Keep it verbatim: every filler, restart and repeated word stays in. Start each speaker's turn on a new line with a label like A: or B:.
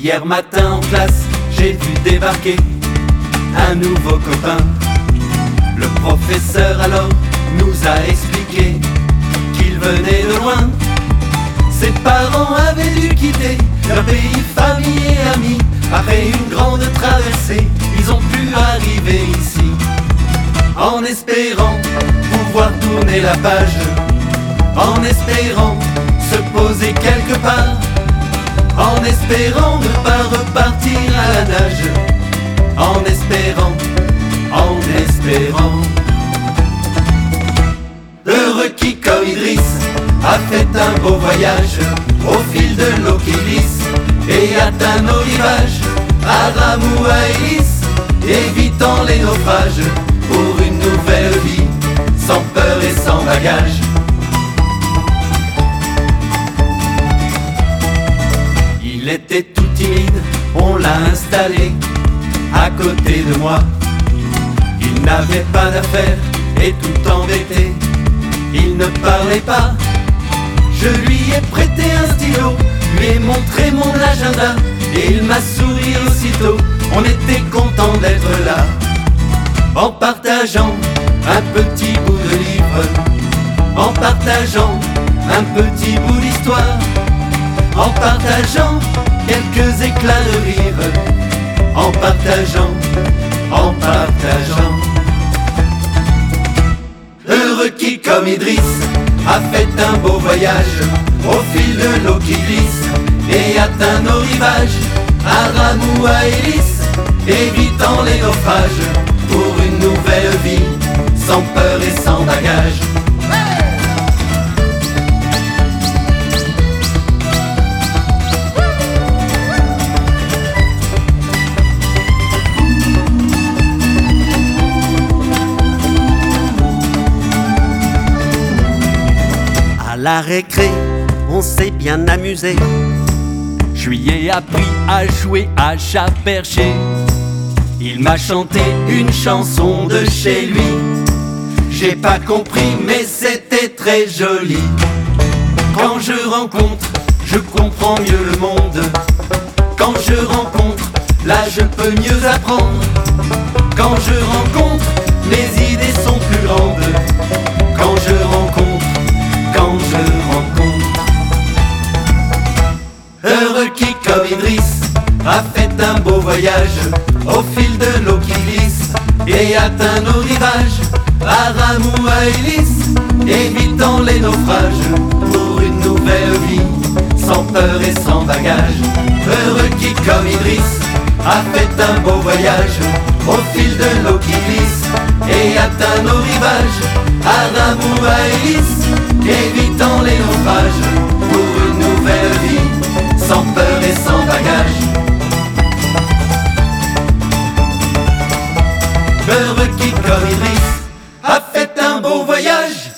A: Hier matin en classe, j'ai vu débarquer un nouveau copain. Le professeur alors nous a expliqué qu'il venait de loin. Ses parents avaient dû quitter leur pays, famille et amis. Après une grande traversée, ils ont pu arriver ici, en espérant pouvoir tourner la page, en espérant se poser quelque part, en espérant ne pas repartir à la nage, en espérant, en espérant. Heureux qui comme Idriss a fait un beau voyage au fil de l'eau qui glisse et atteint nos rivages, Aram ou Aélis, évitant les naufrages pour une nouvelle vie, sans peur et sans bagage. Il était tout timide, on l'a installé à côté de moi. Il n'avait pas d'affaires et tout embêté, il ne parlait pas. Je lui ai prêté un stylo, lui ai montré mon agenda et il m'a souri aussitôt. On était content d'être là, en partageant un petit bout de livre, en partageant un petit bout d'histoire, en partageant quelques éclats de rire, en partageant, en partageant. Heureux qui comme Idriss a fait un beau voyage au fil de l'eau qui glisse et atteint nos rivages, Aram ou Aélis, évitant les naufrages pour une nouvelle vie, sans peur et sans bagage.
B: À la récré, on s'est bien amusé.
A: Je lui ai appris à jouer à chat perché. Il m'a chanté une chanson de chez lui. J'ai pas compris mais c'était très joli. Quand je rencontre, je comprends mieux le monde. Quand je rencontre, là je peux mieux apprendre. Quand je rencontre, mes idées sont plus grandes. Quand je rencontre, quand je rencontre. Heureux qui comme Idriss a fait un beau voyage au fil de l'eau qui glisse et atteint nos rivages, Aram ou Aélis, évitant les naufrages pour une nouvelle vie, sans peur et sans bagage. Heureux qui comme Idriss a fait un beau voyage au fil de l'eau qui glisse et atteint nos rivages, Aram ou Aélis, évitant les naufrages pour une nouvelle vie, sans peur et sans bagage. Heureux qui comme Idriss a fait un beau voyage